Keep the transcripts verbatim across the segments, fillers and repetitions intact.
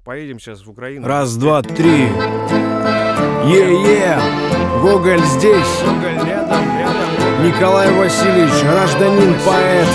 Поедем сейчас в Украину. Раз, два, три. Е-е! Гоголь здесь. Гоголь рядом, рядом. Николай Васильевич, гражданин, поэт.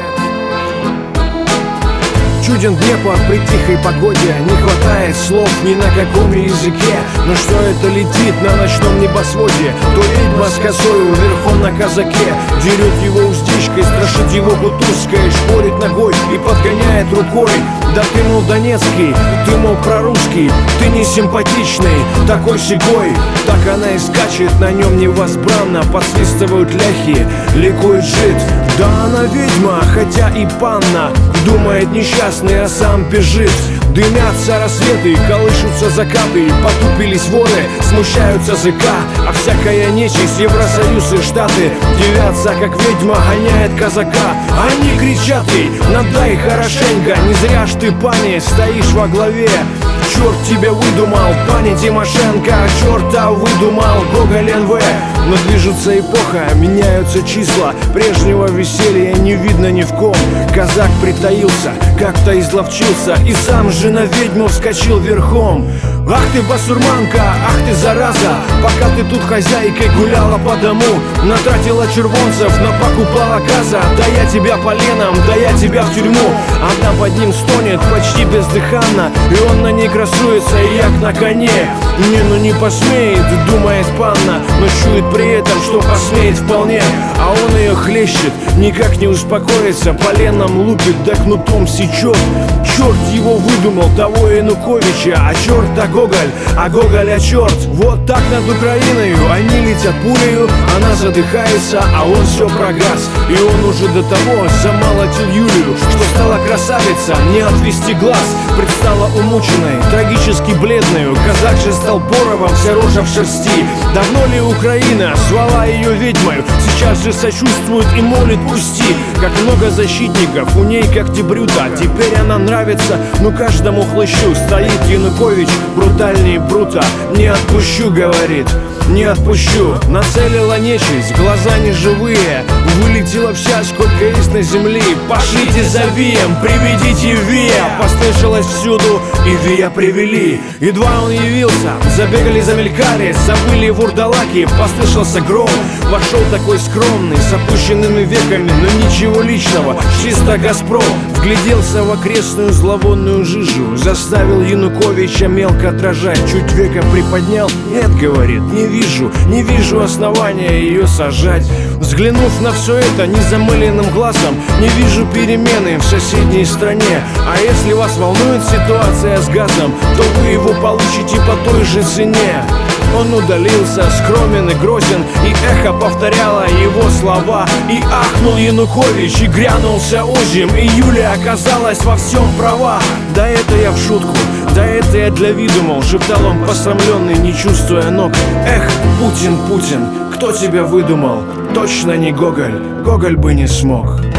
Чуден Днепр при тихой погоде. Не хватает слов ни на каком языке. Но что это летит на ночном небосводе? То ведьма с косою верхом на казаке дерет его уздечкой, страшит его гутузкой, шпорит ногой и подгоняет рукой. Да ты, мол, донецкий, ты, мол, прорусский, ты не симпатичный, такой сигой. Так она и скачет на нем невозбранно. Подсвистывают ляхи, ликует жид. Да она ведьма, хотя и панна. Думает несчастный, а сам бежит. Дымятся рассветы, колышутся закаты. Потупились воры, смущаются языка. А всякая нечисть, Евросоюз и Штаты девятся, как ведьма гоняет казака. Они кричат ей: надай хорошенько. Не зря ж ты, пани, стоишь во главе. Черт тебя выдумал, пани Тимошенко. Черта выдумал Гоголь эн вэ. Но движется эпоха, меняются числа. Прежнего веселья не видно ни в ком. Казак притаился, как-то изловчился и сам же на ведьму вскочил верхом. Ах ты, басурманка, ах ты, зараза. Пока ты тут хозяйкой гуляла по дому, натратила червонцев, напокупала газа. Да я тебя поленом, да я тебя в тюрьму. Она под ним стонет почти бездыханно, и он на ней красуется, и як на коне. Не, ну не посмеет, думает панна, но чует при этом, что посмеет вполне. А он ее хлещет, никак не успокоится, поленом лупит, да кнутом сечет. Черт его выдумал, того Януковича, а черт-то Гоголь, а Гоголь, а черт. Вот так над Украиной они летят пулею, она задыхается, а он все прогас. И он уже до того замолотил Юлию, что стала красавица, не отвести глаз. Предстала умученной, трагически бледной. Казак же стал боровом, вся рожа в шерсти. Давно ли Украина звала ее ведьмою? Сейчас же сочувствует и молит: пусти. Как много защитников у ней, как дебрюта. Теперь она нравится, ну каждому хлыщу. Стоит Янукович, брутальнее брута. Не отпущу, говорит, не отпущу. Нацелила нечисть, глаза неживые. Вылетела вся, сколько есть на земле. Пошлите за Вием, приведите Вия. Послышалось всюду, и Вия привели. Едва он явился, забегали, замелькали, забыли вурдалаки. Послышался гром, вошел такой скромный, с опущенными веками, но ничего личного, чисто Газпром. Вгляделся в окрестную зловонную жижу, заставил Януковича мелко дрожать. Чуть века приподнял: нет, говорит, не вижу, не вижу основания ее сажать. Взглянув на все это незамыленным глазом, не вижу перемены в соседней стране. А если вас волнует ситуация с газом, то вы его получите по той же цене. Он удалился, скромен и грозен, и эхо повторяло его слова. И ахнул Янукович, и грянулся озим, и Юлия оказалась во всем права. Да это я в шутку, да это я для виду, мол, шептал он посрамленный, не чувствуя ног. Эх, Путин, Путин, кто тебя выдумал? Точно не Гоголь, Гоголь бы не смог.